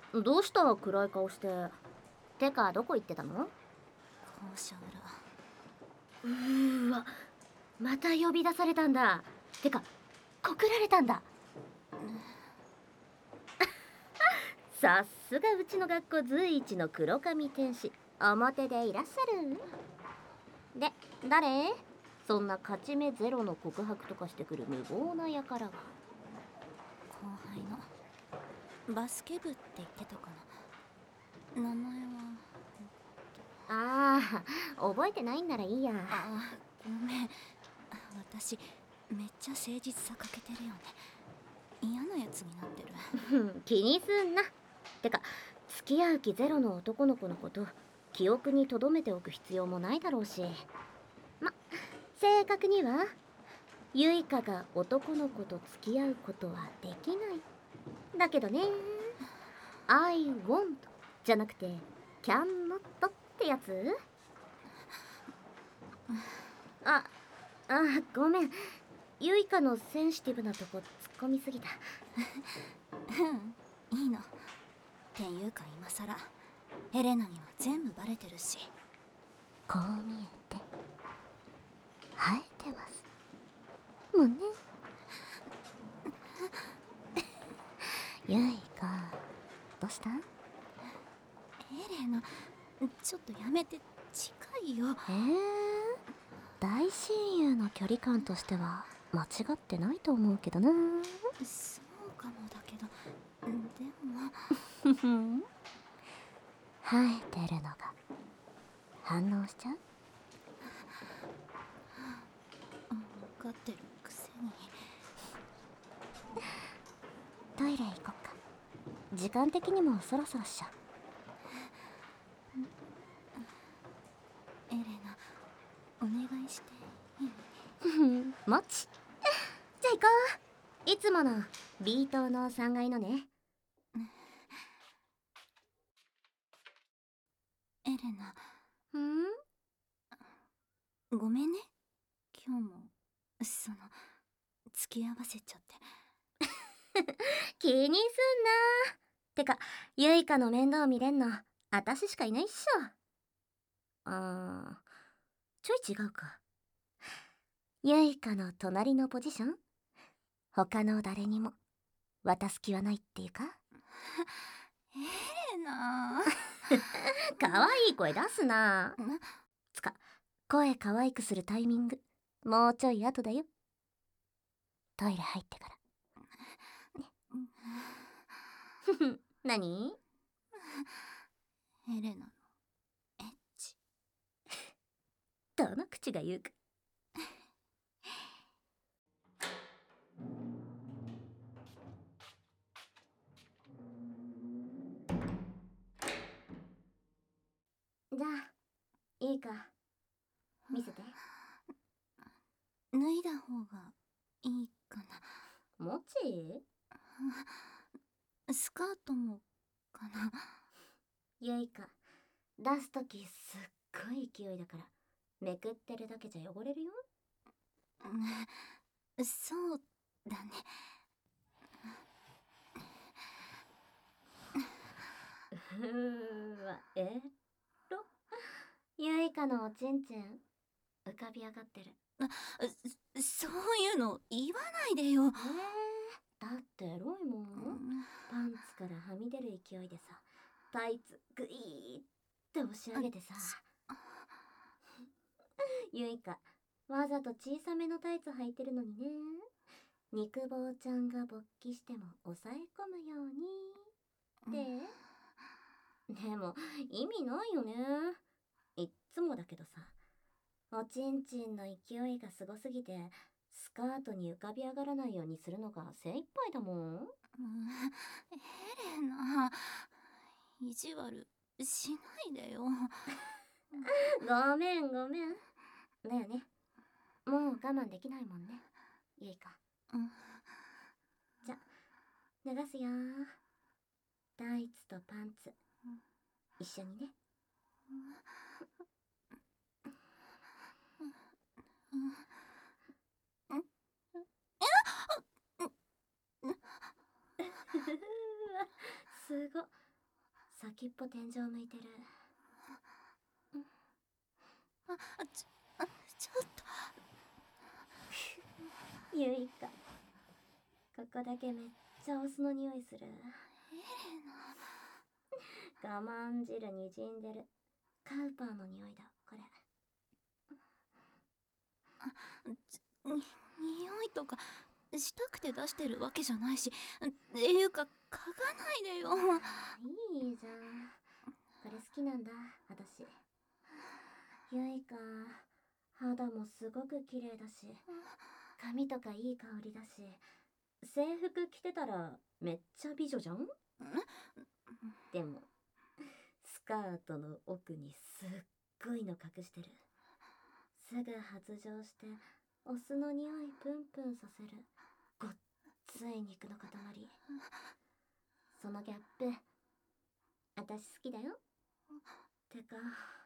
どうした暗い顔して。てかどこ行ってたの？ 校舎裏。 わ、また呼び出されたんだ。てか告られたんだ。さすがうちの学校随一の黒髪天使。表でいらっしゃる。で、誰？そんな勝ち目ゼロの告白とかしてくる無謀な輩が。 後輩のバスケ部って言ってたかな。名前は。 ああ、覚えてないんならいいや。 ああ、ごめん。私めっちゃ誠実さ欠けてるよね。嫌なやつになってる。 気にすんな。てか付き合う気ゼロの男の子のこと記憶に留めておく必要もないだろうし。ま、正確にはユイカが男の子と付き合うことはできないだけどね。I want じゃなくて can not ってやつ。あ、ごめん。ユイカのセンシティブなとこ突っ込みすぎた。 いいの。っていうか今さらエレナには全部バレてるし。 こう見えて生えてますもんね。ユイカ、どうした？ エレナ、ちょっとやめて。近いよ。 大親友の距離感としては間違ってないと思うけどな。 そうかもだけど、でも生えてるのが反応しちゃう？ 分かってるくせに。 トイレ行こっか。時間的にもそろそろっしょ。 エレナ、お願いしていい？ もち。じゃあ行こう。いつもの B 棟の3階のね。 エレナ、 ん？ ごめんね。今日も付き合わせちゃって。 気にすんな。てかユイカの面倒見れんの私しかいないっしょ。ちょい違うか。ユイカの隣のポジション他の誰にも渡す気はないっていうか。 エレナ可愛い声出すな。つか声可愛くするタイミングもうちょい後だよ。トイレ入ってからね。何？ エレナのエッチ。 どの口が言うか。じゃあいいか、見せて。 脱いだ方がいいかもち？ な。スカートもかな。 ゆいか、出すときすっごい勢いだからめくってるだけじゃ汚れるよ。 そうだね。 ろゆいかのおちんちん浮かび上がってる。 そういうの言わないでよ。 だってエロいもん。パンツからはみ出る勢いでさ、タイツグイーって押し上げてさ。ゆいか、わざと小さめのタイツ履いてるのにね。肉棒ちゃんが勃起しても抑え込むようにって。でも意味ないよね。いっつもだけどさ、おちんちんの勢いがすごすぎてスカートに浮かび上がらないようにするのが精一杯だもん。 エレナ、意地悪しないでよ。 ごめんごめん。だよね。もう我慢できないもんね、ゆいか。じゃ、脱がすよ。タイツとパンツ一緒にね。すご。 先っぽ天井向いてる。 ちょっと。 ゆいか、ここだけめっちゃオスの匂いする。我慢汁にじんでる。カウパーの匂いだ、これ。 匂いとかしたくて出してるわけじゃないし、っていうか嗅がないでよ。 いいじゃん。これ好きなんだ、私。ゆいか、肌もすごく綺麗だし、髪とかいい香りだし、制服着てたらめっちゃ美女じゃん。でもスカートの奥にすっごいの隠してる。すぐ発情してオスの匂いプンプンさせるごっつい肉の塊。そのギャップ私好きだよ。てか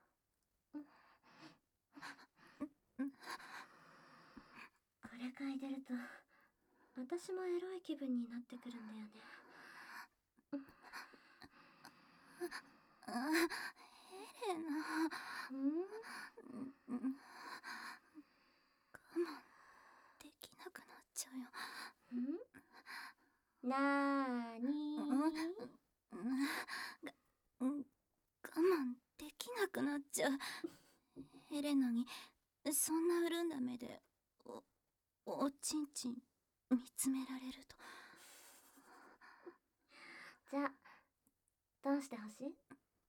これ嗅いでると私もエロい気分になってくるんだよね。 ヘレナ。我慢できなくなっちゃうよ。 なーに我慢できなくなっちゃう。ヘレナにそんな潤んだ目でおちんちん見つめられると。 じゃあどうしてほしい？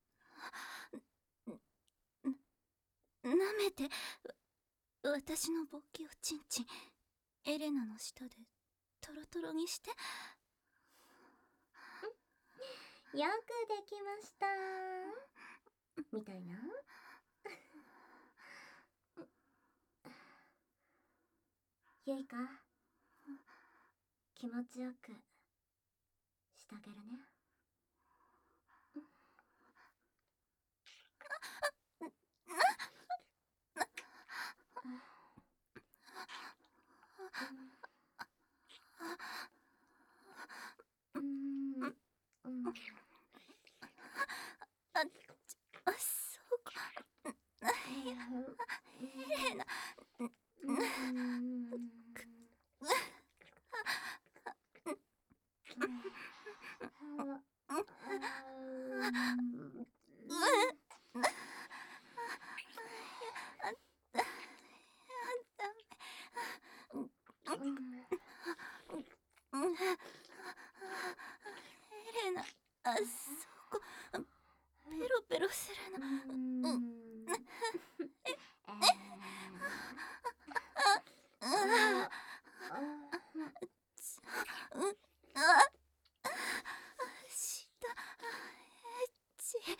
舐めて私の勃起おちんちんエレナの舌でトロトロにして。 よくできましたみたいな。ゆいか、気持ちよくしてあげるね。 そうか。ヘレナ。ヘレナ、そこペロペロするの。したエッチ。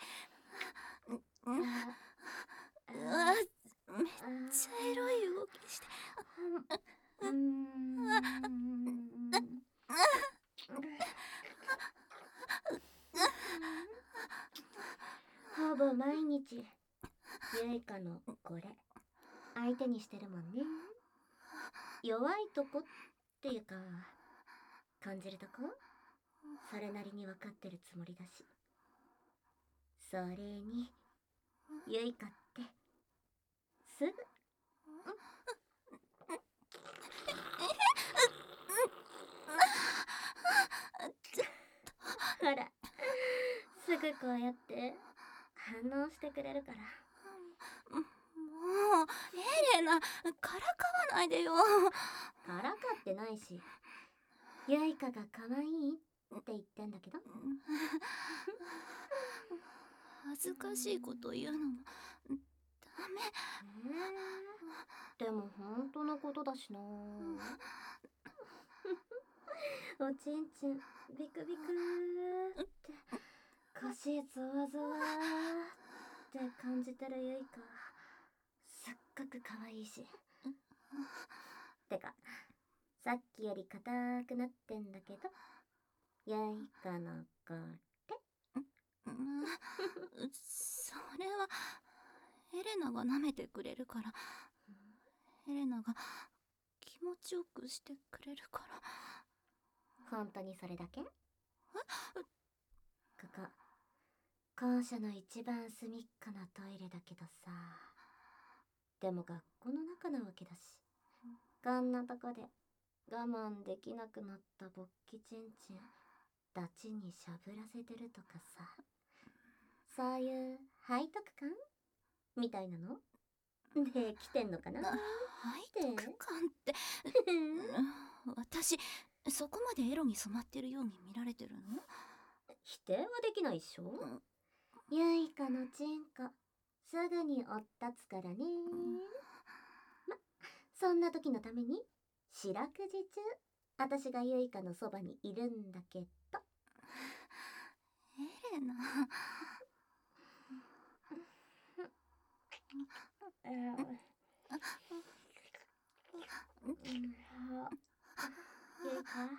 めっちゃエロい動きして。 ほぼ毎日ゆいかのこれ相手にしてるもんね。弱いとこっていうか感じるとこそれなりに分かってるつもりだし。それにゆいかってすぐほらすぐこうやって反応してくれるから。 もうヘレナ、からかわないでよ。 からかってないし、ゆいかが可愛いって言ってんだけど。 恥ずかしいこと言うのもダメ。 でも本当のことだしな。おちんちんビクビクって腰ゾワゾワって感じてるゆいかすっごく可愛いし。てかさっきより硬くなってんだけど、ゆいかのこれ。 それはヘレナが舐めてくれるから。ヘレナが気持ちよくしてくれるから。 本当にそれだけ？ここ校舎の一番隅っこのトイレだけどさ。でも学校の中なわけだし、こんなとこで我慢できなくなった勃起チンチンダチにしゃぶらせてるとかさ、そういう背徳感みたいなので来てんのかな。 背徳感って私そこまでエロに染まってるように見られてるの？ 否定はできないっしょ。ゆいかのチンコすぐにおったつからね。ま、そんな時のために白くじ中私がゆいかのそばにいるんだけど。 エレナゆいか、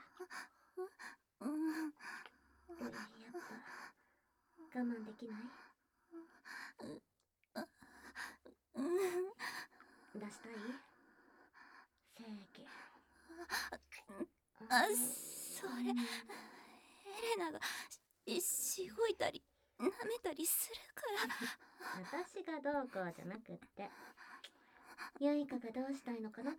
やっぱ我慢できない？出したい？正義。 それエレナがしごいたり舐めたりするから私がどうこうじゃなくって、ゆいかがどうしたいのかなって。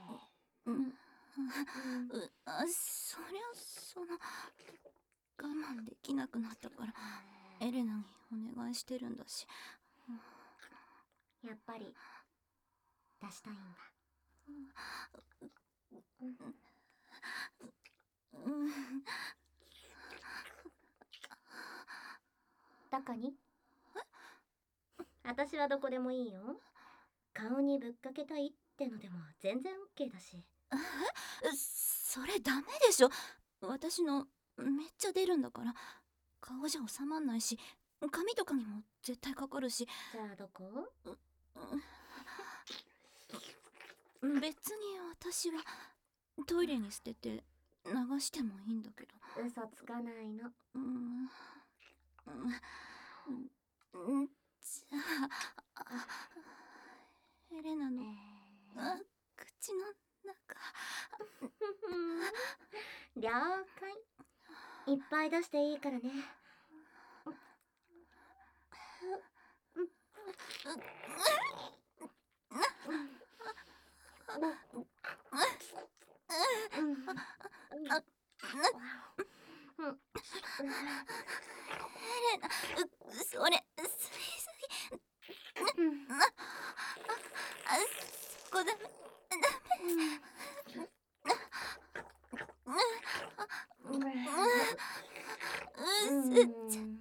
そりゃ我慢できなくなったからエレナにお願いしてるんだし。 やっぱり出したいんだ。どこに？私はどこでもいいよ。顔にぶっかけたいってのでも全然 OK だし。 それダメでしょ。私のめっちゃ出るんだから。顔じゃ収まんないし、髪とかにも絶対かかるし。 じゃあどこ？ 別に私はトイレに捨てて流してもいいんだけど。 嘘つかないの。 じゃあエレナの口の中了解。いっぱい出していいからね。 エレナ、それ吸いすぎ。そこダメ。吸っちゃい。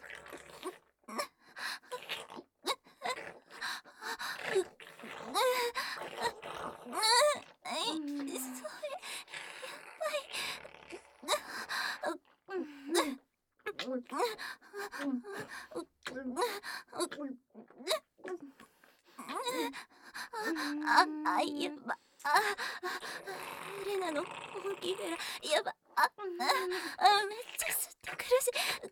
やば。エレナの本気フェラやば。めっちゃ吸ってくるし。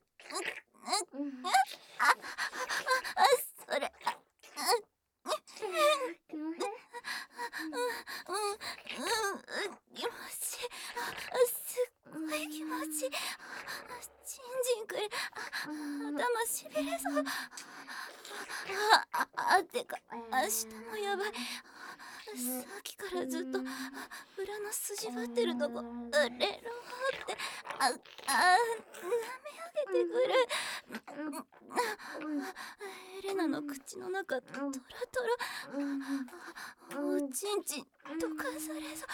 それ気持ちいい。すっごい気持ちいい。チンジンくれ。頭しびれそう。てか明日もやばい。さっきからずっと裏の筋張ってるとこレローって舐め上げてくる。エレナの口の中トロトロ。おちんちん溶かされそう。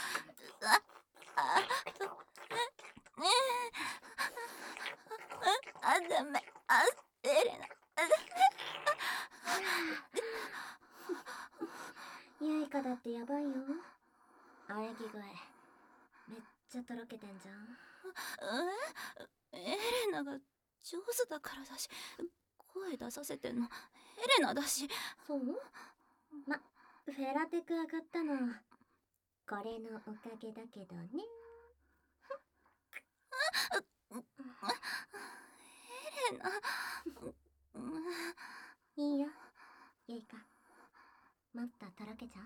ダメ。エレナゆいかだってやばいよ。喘ぎ声めっちゃとろけてんじゃん。 エレナが上手だからだし、声出させてんのエレナだし。 そう？ま、フェラテク上がったのこれのおかげだけどね。 エレナいいよ、ゆいか。もっととろけちゃう？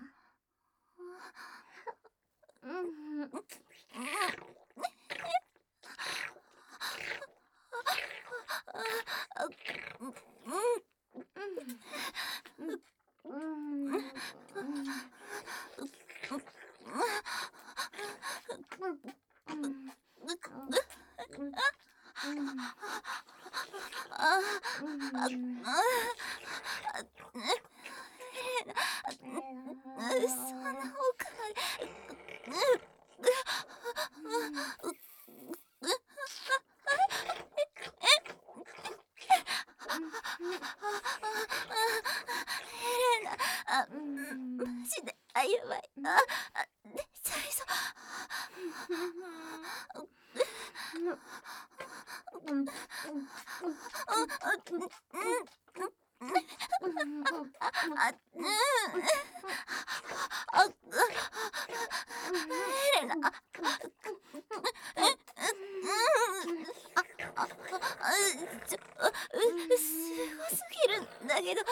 そんな奥まで。エレナ、マジでやばい。最初。エレナ。すごすぎるんだけど、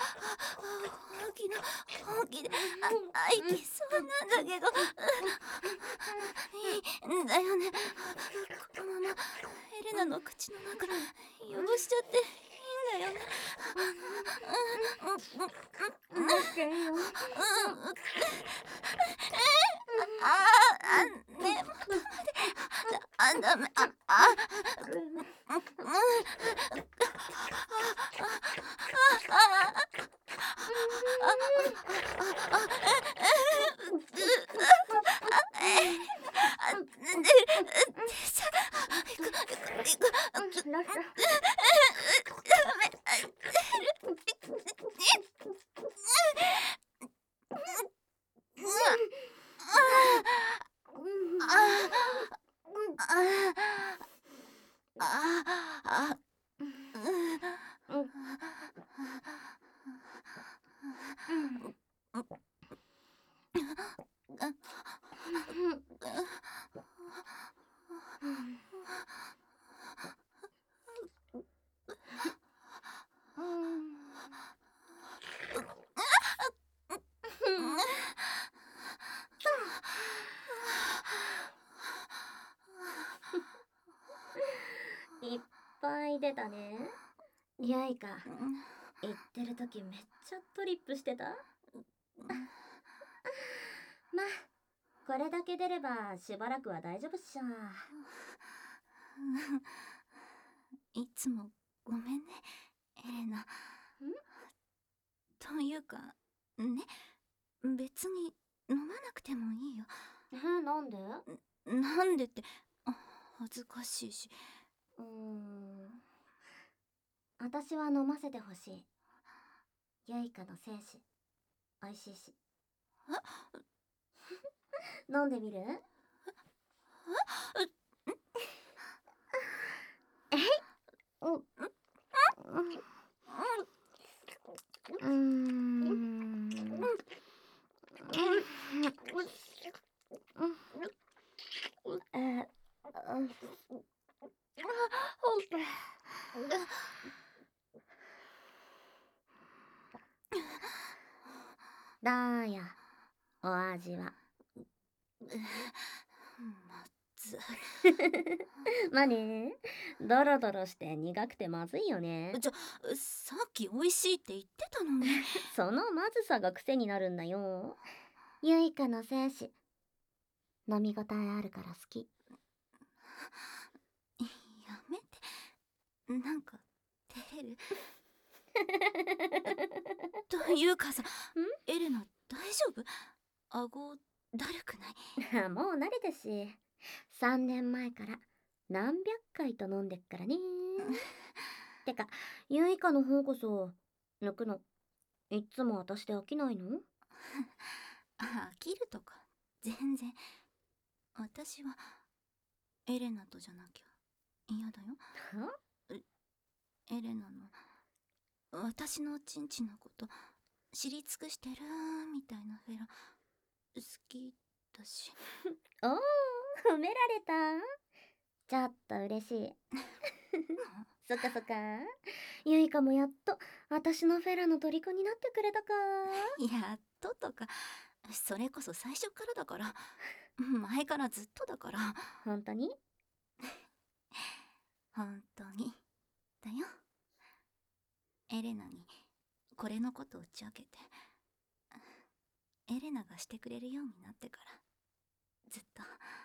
本気でいきそうなんだけど、いいんだよね。このままエレナの口の中汚しちゃっていいんだよね。ね、ダメ。 いっぱい出たね。やいか、言ってる時めっちゃトリップしてた。まあ、これだけ出ればしばらくは大丈夫っしょ。 いつもごめんね、エレナ。というかね、別に飲まなくてもいいよ。 なんで？ なんでって恥ずかしいし。 私は飲ませてほしい。ユイカの精子美味しいし。飲んでみる？どうや、お味は。 まずまあね、ドロドロして苦くてまずいよね。 さっき美味しいって言ってたのに。 そのまずさが癖になるんだよ。ユイカの精子飲み応えあるから好き。 やめて、なんか照れる。というかさ、エレナ大丈夫？顎だるくない？ もう慣れたし、3年前から何百回と飲んでっからね。てか、ユイカの方こそ抜くのいっつも私で飽きないの？ 飽きるとか全然。私はエレナとじゃなきゃ嫌だよ。エレナの私のチンチンのこと知り尽くしてるみたいなフェラ好きだし。 おー、褒められた。ちょっと嬉しい。そっかそっか。ユイカもやっと私のフェラの虜になってくれたか。 やっととか、それこそ最初からだから。前からずっとだから。 本当に？ 本当にだよ。エレナにこれのことを打ち明けて、エレナがしてくれるようになってからずっと。